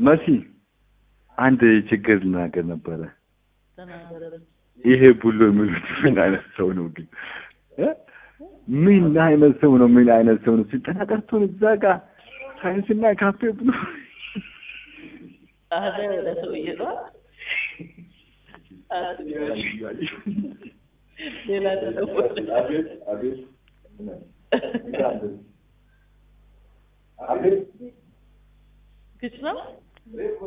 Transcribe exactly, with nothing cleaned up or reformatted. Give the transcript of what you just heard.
መሲ አንድ ችግር ልናገር ነበረ ተናገረ ይሄ ቡሎ የሚሉት ምን አይነት ሰው ነው ግን ምን አይነት ሰው ነው ምን አይነት ሰው ነው ሲጠናቀርቶን እዛ ጋር ሳይንስና ካፌ ብሎ አደ ወደ ሰው ይይዛል ሌላ ተደውል አቤት አቤት አቤት ግጭ ነው